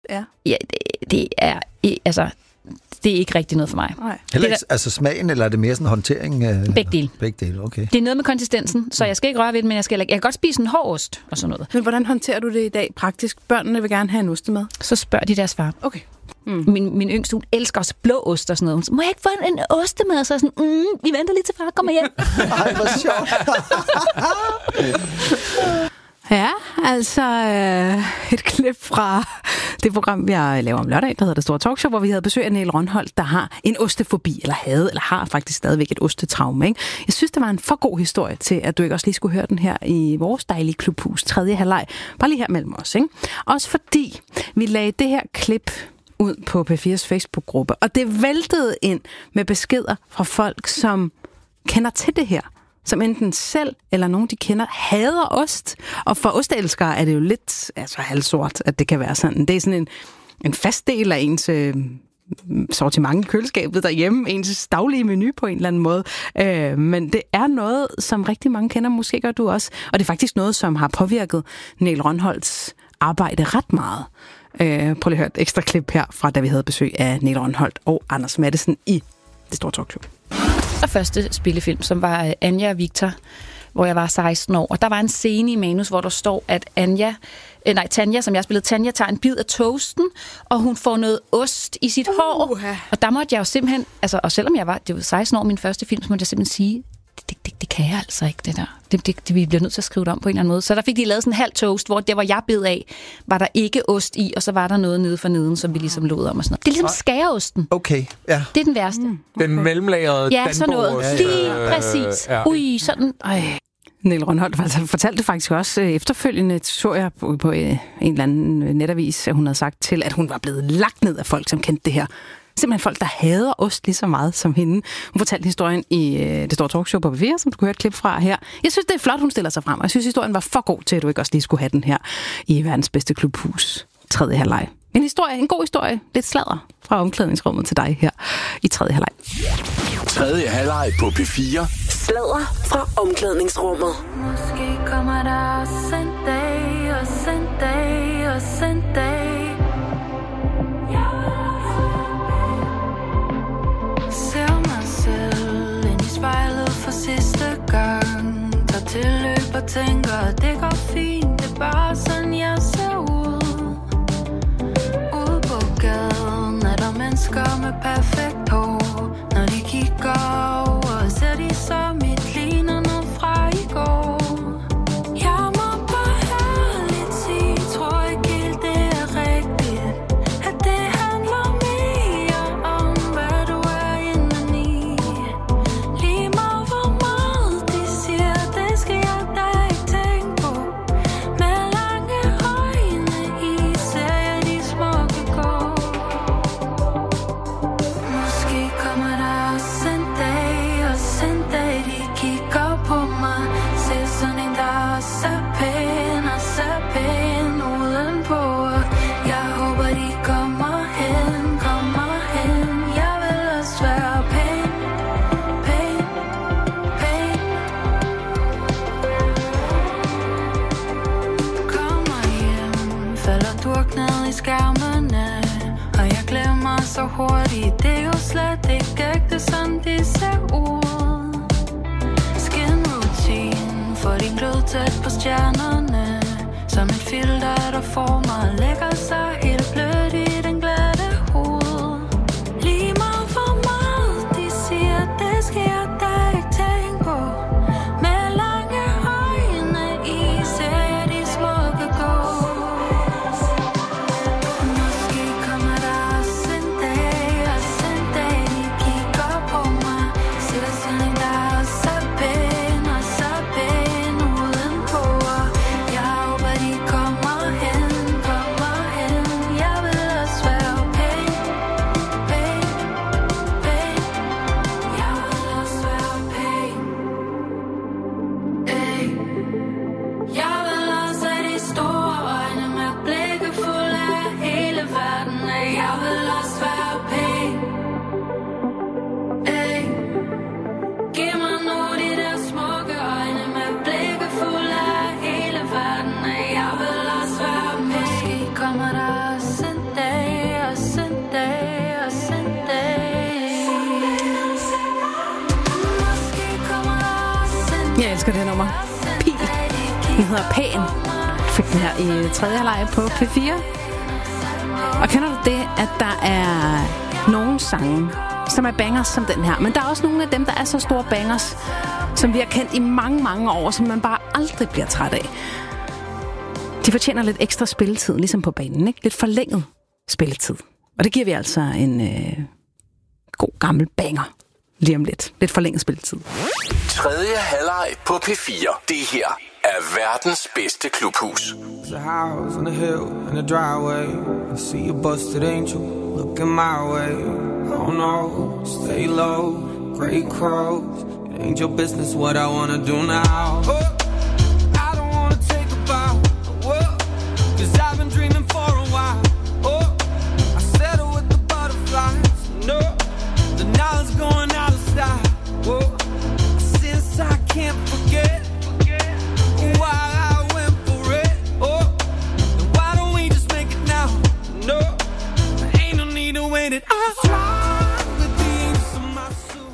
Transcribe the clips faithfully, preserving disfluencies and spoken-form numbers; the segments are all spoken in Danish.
Ja, ja det, det er altså det er ikke rigtig noget for mig. Nej. Heller Det ikke, altså smagen, eller er det mere sådan håndtering? Øh, Begge dele. Begge dele, okay. Det er noget med konsistensen, så jeg skal ikke røre ved det, men jeg, skal, jeg kan godt spise en hård ost og sådan noget. Men hvordan håndterer du det i dag praktisk? Børnene vil gerne have en ostemad. Så spørger de deres far. Okay. Mm. Min, min yngste, hun elsker også blå ost og sådan noget. Hun siger, må jeg ikke få en, en ostemad? Så er jeg sådan, mm, vi venter lige til far kommer hjem. Ej, hvor sjovt. Ja, altså øh, et klip fra det program, jeg laver om lørdag, der hedder Det Store Talkshow, hvor vi havde besøg af Niel Rønholt, der har en ostefobi, eller havde, eller har faktisk stadigvæk et ostetraume. Ikke? Jeg synes, det var en for god historie til, at du ikke også lige skulle høre den her i vores dejlige klubhus, tredje halvleg. Bare lige her mellem os. Ikke? Også fordi vi lagde det her klip ud på P fires Facebook-gruppe, og det væltede ind med beskeder fra folk, som kender til det her, som enten selv eller nogen, de kender, hader ost. Og for ostelskere er det jo lidt altså halvsort, at det kan være sådan. Det er sådan en, en fast del af ens øh, sortiment i køleskabet derhjemme, ens daglige menu på en eller anden måde. Øh, men det er noget, som rigtig mange kender, måske gør du også. Og det er faktisk noget, som har påvirket Niel Rønholts arbejde ret meget. Øh, prøv lige at høre et ekstra klip her fra, da vi havde besøg af Niel Rønholt og Anders Matthesen i Det Store Talkshow. Og første spillefilm, som var Anja og Victor, hvor jeg var seksten år. Og der var en scene i manus, hvor der står, at Anja, øh, nej, Tanja, som jeg spillede, Tanja tager en bid af toasten, og hun får noget ost i sit uh, hår. Og der måtte jeg jo simpelthen, altså, og selvom jeg var, det var seksten år min første film, så måtte jeg simpelthen sige, det, det, det kan jeg altså ikke, det der. Det, det, det, vi bliver nødt til at skrive det om på en eller anden måde. Så der fik de lavet sådan en halv toast, hvor det, hvor jeg bed af, var der ikke ost i, og så var der noget nede for neden, som vi ligesom lod om og sådan noget. Det er ligesom skæreosten. Okay, ja. Det er den værste. Mm, okay. Den mellemlagrede ja, sådan noget. Lige øh, præcis. Ja. Ui, sådan. Ej. Niel Rønholt fortalte faktisk også efterfølgende, så jeg på, på en eller anden netavis, at hun havde sagt til, at hun var blevet lagt ned af folk, som kendte det her. Simpelthen folk, der hader ost lige så meget som hende. Hun fortalte historien i Det Store Talkshow på P fire, som du kunne høre et klip fra her. Jeg synes, det er flot, hun stiller sig frem, og jeg synes, historien var for god til, at du ikke også lige skulle have den her i verdens bedste klubhus. Tredje halvleg. En historie, en god historie. Lidt sladder fra omklædningsrummet til dig her i tredje halvleg. Tredje halvleg på P fire. Sladder fra omklædningsrummet. Måske kommer der også en dag, også en dag, også en dag. Ser mig selv ind i spejlet for sidste gang. Tager til løb og tænker, det går fint, det er bare sådan, jeg ser ud. Ude på gaden er der mennesker med perfekt hår. Når de kigger over, ser de så mit ligner noget fra i går. Jeg må bare ærligt sige, tror ikke helt det er rigtigt, at det handler mere om, hvad du er indeni. Lige meget hvor meget de siger, det skal jeg da ikke tænke på. Med lange øjne i, ser jeg de smukke gå. Måske kommer der også en dag, også en dag, de kigger på mig. Ser sådan en, der også er pæn, også er pæn udenpå. Jeg håber, de kommer hen, kommer hen. Jeg vil også være pæn, pæn, pæn. Kommer hjem, falder durk ned i skærmene. Og jeg glemmer så hurtigt, det er jo slet ikke ægte, sådan de ser ud. Skinroutine, får din glød tæt på stjernerne. Som et filter, der får mig, lægger sig helt blødt i den glatte hud. Lige meget hvor meget de siger, det skal jeg da ikke tænke på. Med lange øjne i, ser jeg de smukke gå. Måske kommer der også en dag, også en dag, de kigger på mig. Ser sådan en, der også er pæn, også er pæn udenpå. Jeg håber, de kommer hen, elsker det nummer. Pil. Den hedder Pæn. Fik den her i tredje halvleg på P fire. Og kender du det, at der er nogle sange, som er bangers som den her. Men der er også nogle af dem, der er så store bangers, som vi har kendt i mange, mange år, som man bare aldrig bliver træt af. De fortjener lidt ekstra spilletid, ligesom på banen, ikke? Lidt forlænget spilletid. Og det giver vi altså en øh, god gammel banger lige om lidt. Lidt forlænget spilletid. Tredje halvleg på P fire. Det her er verdens bedste klubhus. There's a house on a hill in a driveway. I see a busted angel looking my way. Oh no, stay low, great crows. It ain't your business what I wanna do now. Oh, I don't wanna take a bow. Whoa, cause I've been dreaming for a while. Oh, I settle with the butterflies. No, the knowledge going out of style. Whoa, since I can't forget why I went for it. Oh, then why don't we just make it now? No, there ain't no need to wait it. I fly with the angels in my soul.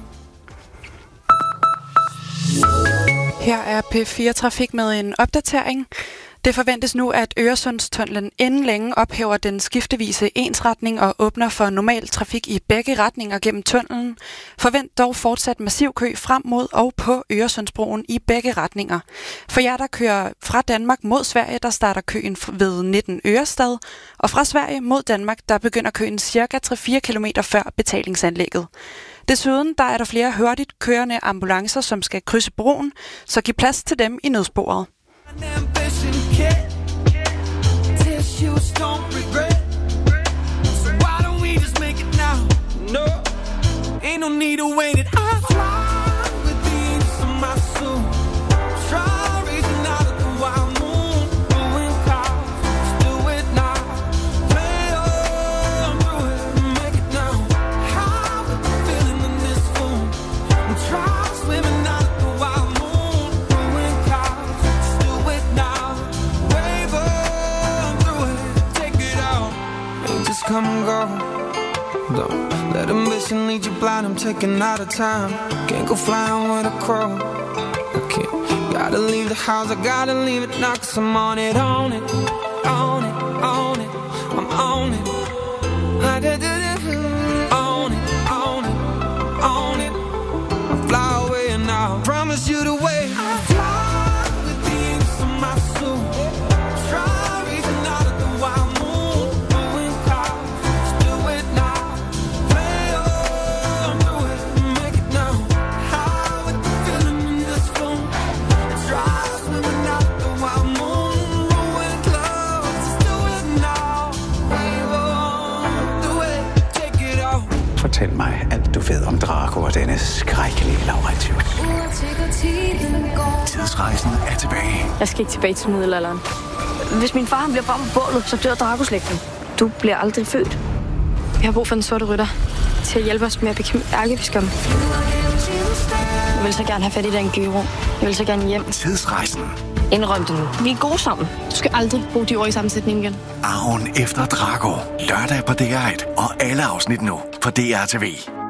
Her er P fire Trafik med en opdatering. Det forventes nu, at Øresundstunnelen inden længe ophæver den skiftevise ensretning og åbner for normal trafik i begge retninger gennem tunnelen. Forvent dog fortsat massiv kø frem mod og på Øresundsbroen i begge retninger. For jer, der kører fra Danmark mod Sverige, der starter køen ved nitten Ørestad, og fra Sverige mod Danmark, der begynder køen cirka tre til fire kilometer før betalingsanlægget. Desuden der er der flere hurtigt kørende ambulancer, som skal krydse broen, så giv plads til dem i nødsporet. Ambition kit, tissues don't regret. So why don't we just make it now? No, ain't no need to wait it. I fly with the angels in my soul. Try reaching out at the wild moon, doing clouds. Let's do it now. Play on through it, make it now. How with the feeling in this room? And try swimming out at the wild moon, doing clouds. Let's do it now. Wave on through it, take it out. Ain't just come and go. Don't let ambition lead you blind. I'm taking out of time. Can't go flying with a crow. I can't. Gotta leave the house. I gotta leave it now. Cause I'm on it, on it, on it, on it. I'm on it. I did it. On it, on it, on it. I fly away now. Promise you the way. I fly with the angels in my soul. Try reaching out at the wild moon, doing clouds. Let's do it now. Play on through it, make it now. How with the feeling in this room? Try swimming out at the wild moon, ruin clouds. Let's do it now. Wave on through it, take it out. Fortæl mig alt du ved om Draco og denne skrækkelige Laurentius. Tidsrejsen er tilbage. Jeg skal ikke tilbage til middelalderen. Hvis min far han bliver brændt på bålet, så dør Draco-slægten. Du bliver aldrig født. Jeg har brug for den sorte rytter til at hjælpe os med at bekæmpe ærkebiskoppen. Jeg vil så gerne have fat i den gyro. Jeg vil så gerne hjem. Tidsrejsen. Indrøm det nu. Vi er gode sammen. Du skal aldrig bruge de ord i sammensætning igen. Arven efter Draco. Lørdag på D R et. Og alle afsnit nu på D R T V.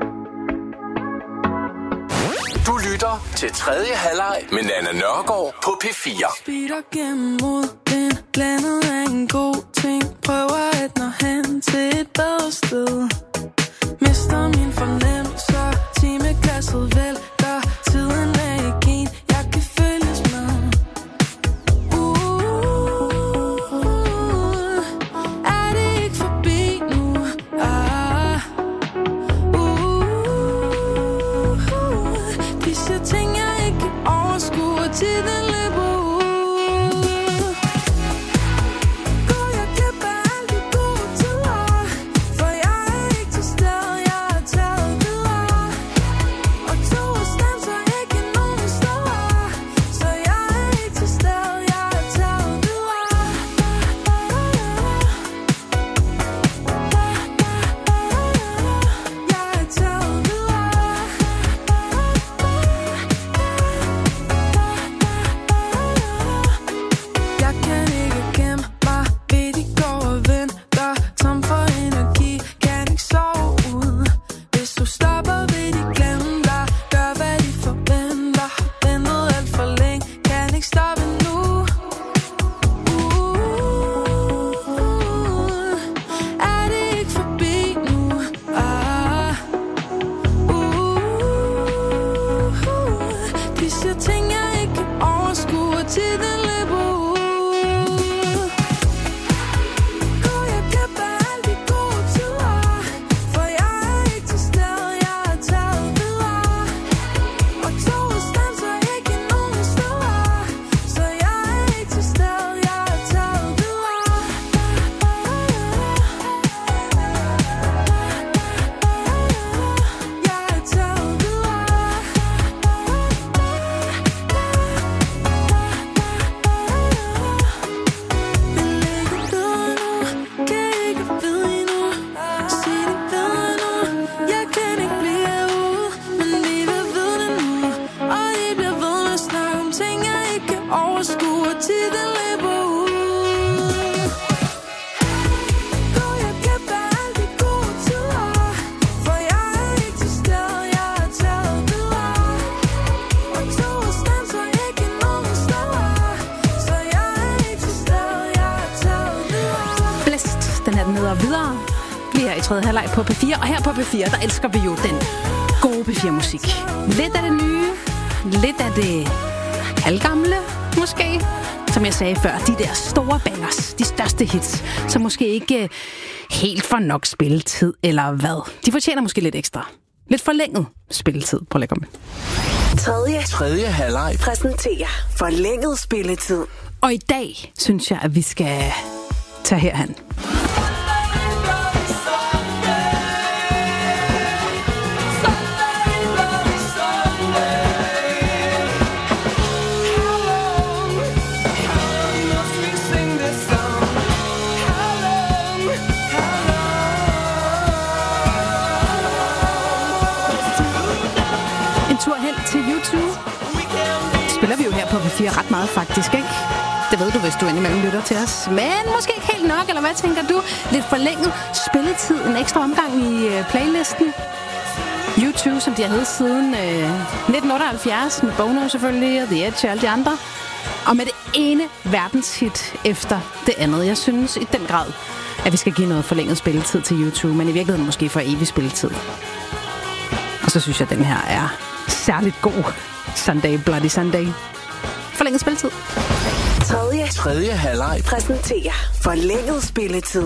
Du lytter til tredje halvleg med Nanna Nørgaard på P fire. Speeder gennem modvind, blandet af en god ting. Prøver at nå hen til et bedre sted. Mister min fornemmelser, timeglasset vælter. Tiden er ikke en, jeg kan følges med. Uh, er det ikke forbi nu? Ah, uh, disse ting jeg ikke kan overskue, tiden løber ud. Går jeg glip af alle de gode tider, for jeg er ikke til stede, jeg er taget videre. Og to tredje halvleg på P fire. Og her på P fire, der elsker vi jo den gode P fire-musik. Lidt af det nye, lidt af det halvgamle, måske. Som jeg sagde før, de der store bangers, de største hits, som måske ikke helt får nok spilletid, eller hvad. De fortjener måske lidt ekstra. Lidt forlænget spilletid. Prøv at lægge om. Tredje, Tredje halvleg. præsenterer forlænget spilletid. Og i dag synes jeg, at vi skal tage herhen. Tur hen til YouTube. Det spiller vi jo her på P fire ret meget faktisk, ikke? Det ved du, hvis du indimellem lytter til os. Men måske ikke helt nok, eller hvad tænker du? Lidt forlænget spilletid, en ekstra omgang i uh, playlisten. YouTube, som de har heddet siden uh, nitten otteoghalvfjerds, med Bono selvfølgelig, og The Edge og alle de andre. Og med det ene verdenshit efter det andet. Jeg synes i den grad, at vi skal give noget forlænget spilletid til YouTube, men i virkeligheden måske for evig spilletid. Og så synes jeg, at den her er særligt god. Sunday, Bloody Sunday. Forlænget spilletid. Tredje, Tredje halvleg. præsenterer forlænget spilletid.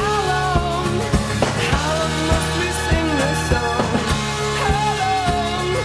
How long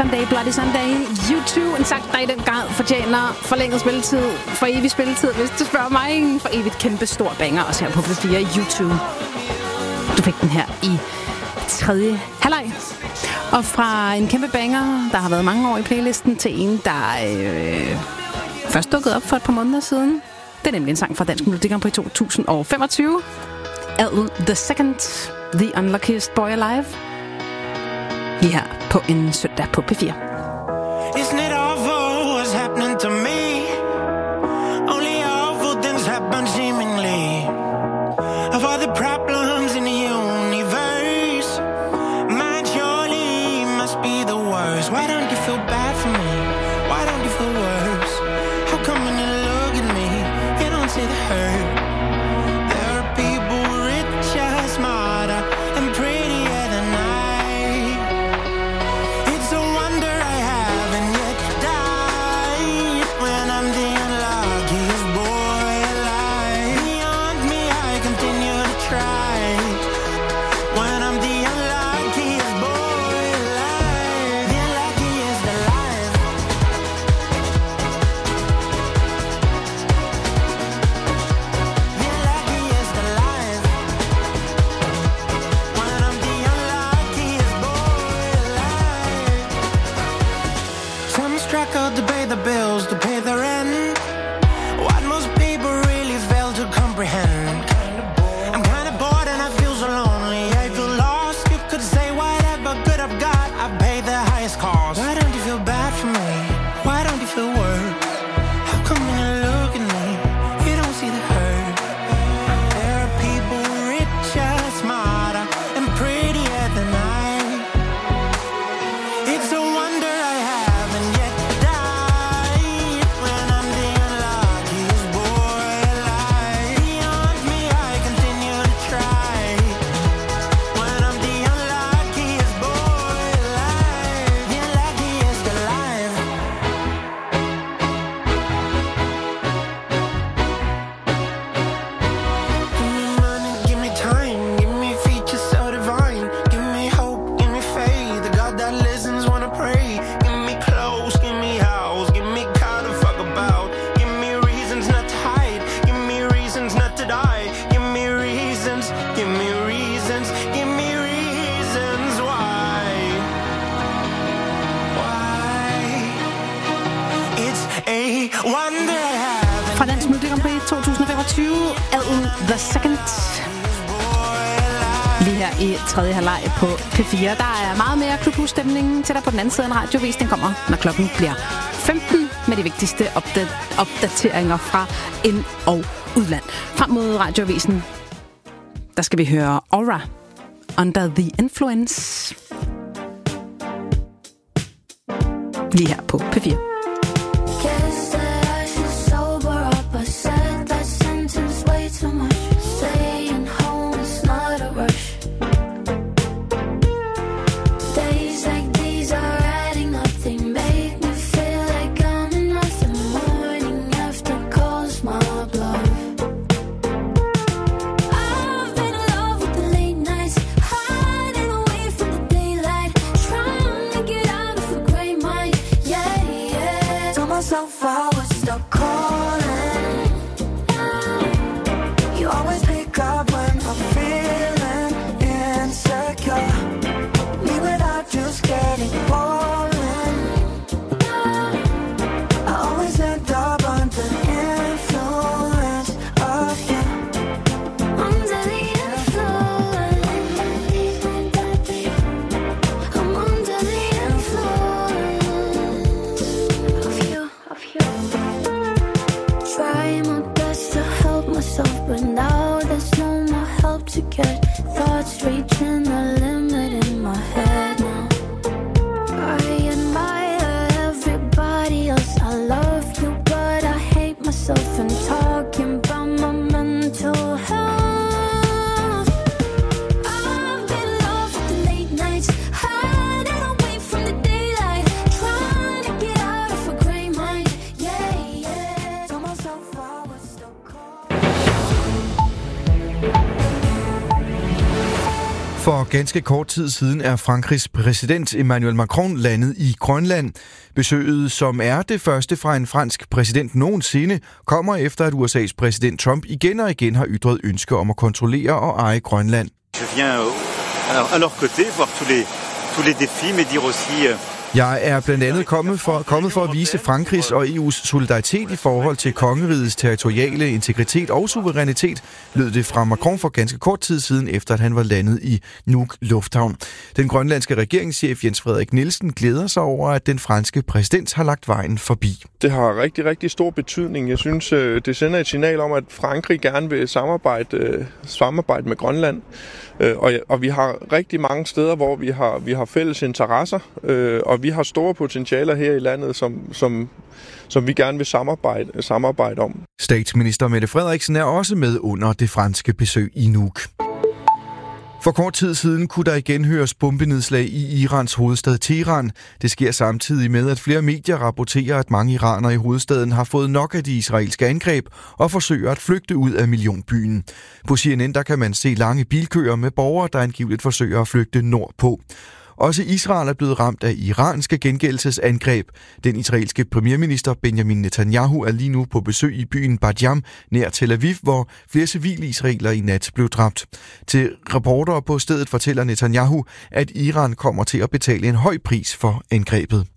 Sunday, Bloody Sunday, U to, en sang, der i den grad fortjener forlænget spilletid, for evig spilletid, hvis du spørger mig, for evigt kæmpe stor banger, også her på P fire, U to. Du fik den her i tredje halvleg. Og fra en kæmpe banger, der har været mange år i playlisten, til en, der øh, først dukkede op for et par måneder siden. Det er nemlig en sang fra Dansk Melodi Grand Prix to tusind femogtyve. Adel the Second, The Unluckiest Boy Alive. Lige her på en søndag på P fire. Isn't it awful what's happening to me? Only awful things happen seemingly. Of all the problems in the universe, mine surely must be the worst. Why don't you feel bad for me? Why don't you feel worse? How come when you look at me, you don't see the hurt? There are people richer, smarter, and prettier than I. It's a wonder I haven't yet died when I'm the unluckiest boy alive. Beyond me, I continue to try when I'm the unluckiest boy alive. The unluckiest alive. The unluckiest alive. When I'm the unluckiest boy alive. Some struggle to pay the bills, to pay the rent. What most people really fail to comprehend. I'm kinda bored and I feel so lonely. I feel lost. You could say whatever good I've got, I pay the highest cost. Why don't you feel bad for me? Why don't you feel worse? How come when you look at me, you don't see the hurt? There are people richer, smarter, and prettier than I. It's a wonder I haven't yet died when I'm the unluckiest boy alive. Beyond me, I continue to try when I'm the unluckiest boy alive. The unluckiest alive. Give me money, give me time, give me features so divine. Give me hope, give me faith, the God that listens wanna pray. Give me clothes, give me house, give me car to fuck about. Give me reasons not to hide, give me reasons not to die. Give me reasons, give me reasons, give me reasons why. Why? It's a wonder I haven't. Fra Dansk Melodi Grand Prix to tusind femogtyve, Adel the Second. Lige her i tredje halvleg på P fire. Der er meget mere klubhusstemning til dig på den anden side af en radiovis. Den kommer, når klokken bliver femten, med de vigtigste opdat- opdateringer fra ind- og udland. Frem mod radiovisen, der skal vi høre Aura, Under the Influence. Lige her på P fire. Guess that I should sober up. I said that sentence way too much. Staying home is not a rush. Days like these are adding up. They make me feel like I'm enough. The morning after calls my bluff. I've been in love with the late nights, hiding away from the daylight, trying to get out of the gray mind. Yeah, yeah. For ganske kort tid siden er Frankrigs præsident Emmanuel Macron landet i Grønland. Besøget, som er det første fra en fransk præsident nogensinde, kommer efter at U S A's præsident Trump igen og igen har ytret ønske om at kontrollere og eje Grønland. Je viens à leur côté voir tous les tous les défis, mais dire aussi Jeg er blandt andet kommet for, kommet for at vise Frankrigs og E U's solidaritet i forhold til kongerigets territoriale integritet og suverænitet, lød det fra Macron for ganske kort tid siden, efter at han var landet i Nuuk Lufthavn. Den grønlandske regeringschef Jens Frederik Nielsen glæder sig over, at den franske præsident har lagt vejen forbi. Det har rigtig, rigtig stor betydning. Jeg synes, det sender et signal om, at Frankrig gerne vil samarbejde, samarbejde med Grønland. Og, og vi har rigtig mange steder, hvor vi har, vi har fælles interesser, og vi har store potentialer her i landet, som, som, som vi gerne vil samarbejde, samarbejde om. Statsminister Mette Frederiksen er også med under det franske besøg i Nuuk. For kort tid siden kunne der igen høres bombenedslag i Irans hovedstad Teheran. Det sker samtidig med, at flere medier rapporterer, at mange iranere i hovedstaden har fået nok af de israelske angreb og forsøger at flygte ud af millionbyen. På C N N der kan man se lange bilkøer med borgere, der angiveligt forsøger at flygte nordpå. Også Israel er blevet ramt af iranske gengældelsesangreb. Den israelske premierminister Benjamin Netanyahu er lige nu på besøg i byen Bat Yam nær Tel Aviv, hvor flere civile israelere i nat blev dræbt. Til reportere på stedet fortæller Netanyahu, at Iran kommer til at betale en høj pris for angrebet.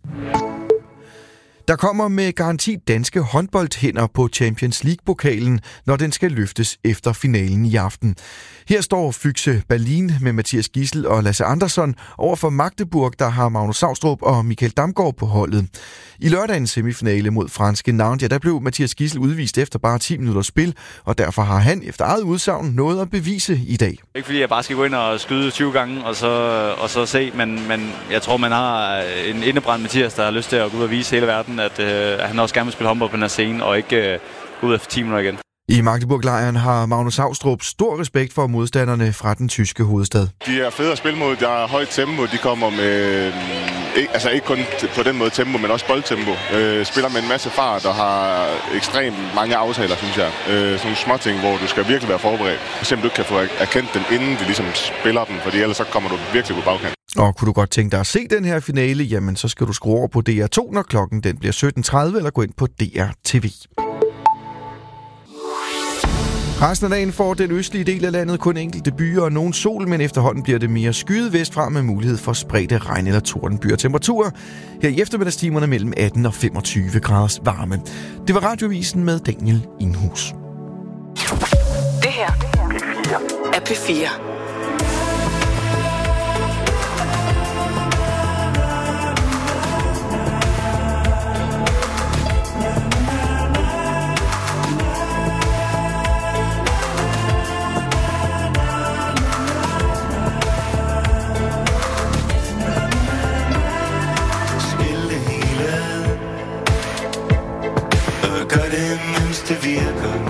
Der kommer med garanti danske håndboldhænder på Champions League-pokalen, når den skal løftes efter finalen i aften. Her står Füchse Berlin med Mathias Gidsel og Lasse Andersson over for Magdeburg, der har Magnus Saustrup og Michael Damgaard på holdet. I lørdagens semifinale mod franske Nantes, ja, der blev Mathias Gidsel udvist efter bare ti minutters spil, og derfor har han efter eget udsagn noget at bevise i dag. Ikke fordi jeg bare skal gå ind og skyde tyve gange og så, og så se, men, men jeg tror, man har en indebrændt Mathias, der har lyst til at gå ud og vise hele verden, at, øh, at han også gerne vil spille håndbold på den her scene og ikke øh, gå ud efter ti minutter igen. I Magdeburg-lejren har Magnus Saustrup stor respekt for modstanderne fra den tyske hovedstad. De er fede at spille mod, der er højt tempo, de kommer med, ikke, altså ikke kun på den måde tempo, men også boldtempo. Øh, spiller med en masse fart og har ekstremt mange aftaler, synes jeg. Øh, sådan nogle småting, hvor du skal virkelig være forberedt. Simpelthen du ikke kan få erkendt dem, inden de ligesom spiller den, fordi ellers så kommer du virkelig på bagkant. Og kunne du godt tænke dig at se den her finale, jamen så skal du skrue over på D R to, når klokken den bliver sytten tredive, eller gå ind på D R T V. Resten af dagen får den østlige del af landet kun enkelte byer og nogen sol, men efterhånden bliver det mere skyet vestfra med mulighed for spredte regn- eller tordenbyer. Temperaturer her i eftermiddagstimerne mellem atten og femogtyve graders varme. Det var Radiovisen med Daniel Inhus. Det her er P fire. Det virker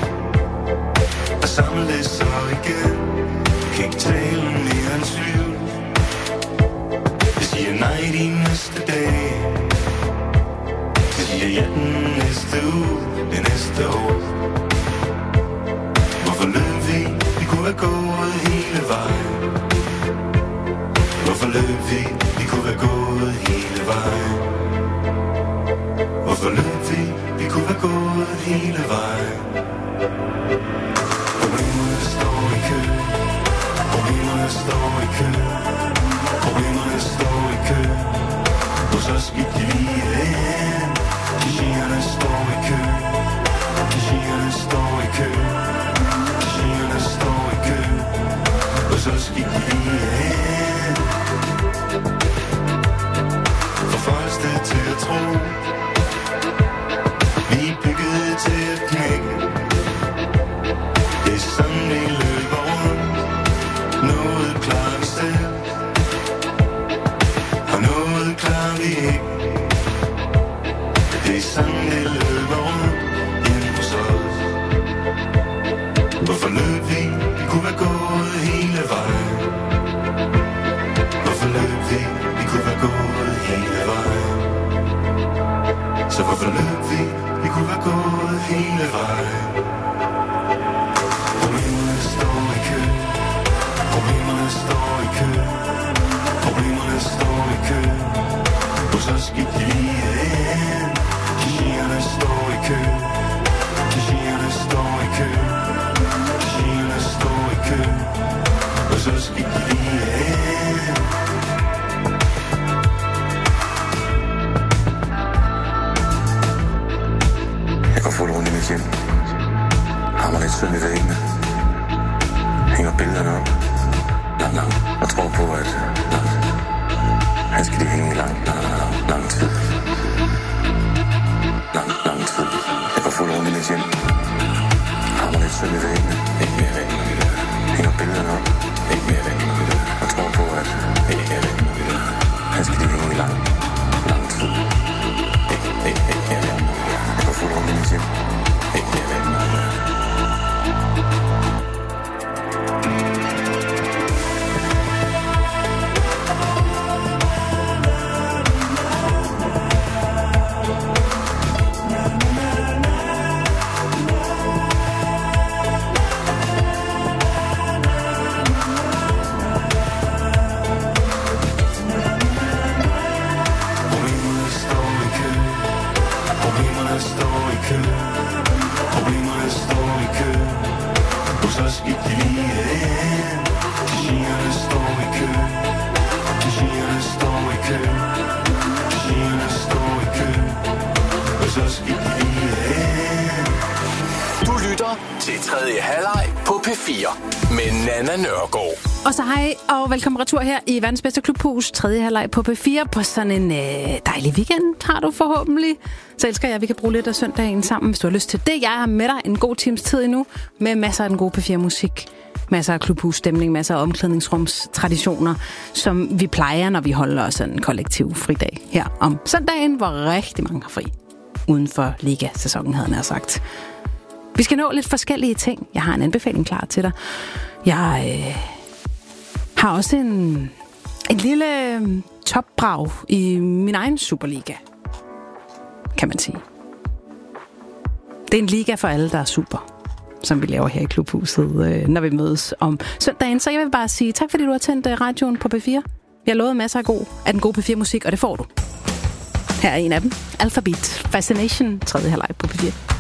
og samles så igen. Kan ikke tale mere end tvivl. Jeg siger nej de næste dage. Jeg siger ja den næste uge, det næste år. Hvorfor løb vi? Vi kunne være gået hele vejen. Hvorfor løb vi? Vi kunne være gået hele vejen. Hvorfor løb vi? Vi kunne være gået hele vejen. Problemerne står i kø. Problemerne står i kø. Problemerne står i kø. Og så skidt de lige hen. Klichéerne står i kø. Klichéerne står i kø. Klichéerne står i kø. Og så skidt de lige hen. For folk sted til at tro. Vi er bygget til at knække. Det er sådan vi løber rundt. Noget klarer vi selv, og noget klarer vi ikke. Det er sådan vi løber rundt hjemme hos os. Hvorfor løb vi? Vi kunne være gået hele vejen. så skete det lige ind. Kassierne står i kø. Kassierne står i kø. Kassierne står i kø. Og så skete det lige ind. Jeg går fuld rundt i mit hjem. Hammer lidt søm i væggene. Hænger billederne op. Lang, lang. Og tror på, at lang. Her skal de hænge i lang, lang, lang, lang tid. Lang, lang tid. Jeg går fuld rundt i mit hjem. Hammer lidt søm i væggene. Ikke mere væg. Hænger billederne op. Ikke mere væg. Og tror på, at ikke mere væg. Her skal de hænge i lang, lang tid. Ikke, ikke, ikke mere væg. Jeg går fuld rundt i mit hjem. Ikke mere væg. Til tredje halvleg på P fire med Nanna Nørgaard. Og så hej og velkommen retur her i verdens bedste klubhus. Tredje halvleg på P fire på sådan en øh, dejlig weekend har du forhåbentlig. Så elsker jeg, at vi kan bruge lidt af søndagen sammen, hvis du har lyst til det. Jeg er med dig en god times tid endnu med masser af den gode P fire musik. Masser af klubhusstemning, masser af omklædningsrumstraditioner, som vi plejer, når vi holder os en kollektiv fridag her om søndagen, hvor rigtig mange har fri. Uden for ligasæsonen, havde jeg sagt. Vi skal nå lidt forskellige ting. Jeg har en anbefaling klar til dig. Jeg øh, har også en, en lille øh, topbrag i min egen Superliga, kan man sige. Det er en liga for alle, der er super, som vi laver her i klubhuset, øh, når vi mødes om søndagen. Så jeg vil bare sige tak, fordi du har tændt øh, radioen på P fire. Jeg har lovet masser af, god, af den gode P fire musik, og det får du. Her er en af dem. Alphabet Fascination, tredje halvleg på P fire.